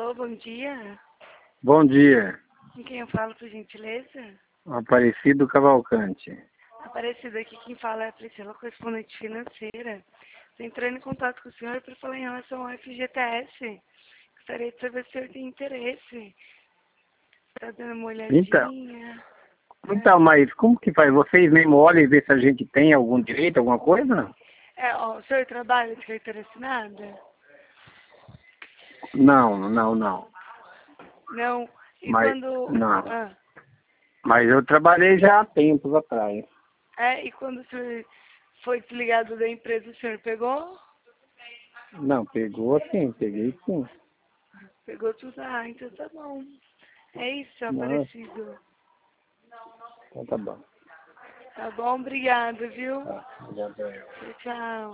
Alô, bom dia. Bom dia, Com quem eu falo, por gentileza? Aparecido Cavalcante. Aparecida aqui, quem fala é a Priscila, correspondente financeira. Estou entrando em contato com o senhor para falar em relação ao FGTS. Gostaria de saber se o senhor tem interesse. Está dando uma Então, olhadinha. mas como que faz? Vocês mesmo olham e vê se a gente tem algum direito, alguma coisa? O senhor trabalha de carteira assinada? Não. Não. E Mas, quando... não. Ah, Mas eu trabalhei já há tempos atrás. e quando o senhor foi desligado da empresa, o senhor pegou? Não, pegou sim, peguei sim. Pegou tudo. Ah, então tá bom. É isso, Nossa, Aparecido. então tá bom. Tá bom, obrigada, viu? Tá, obrigado. Tchau.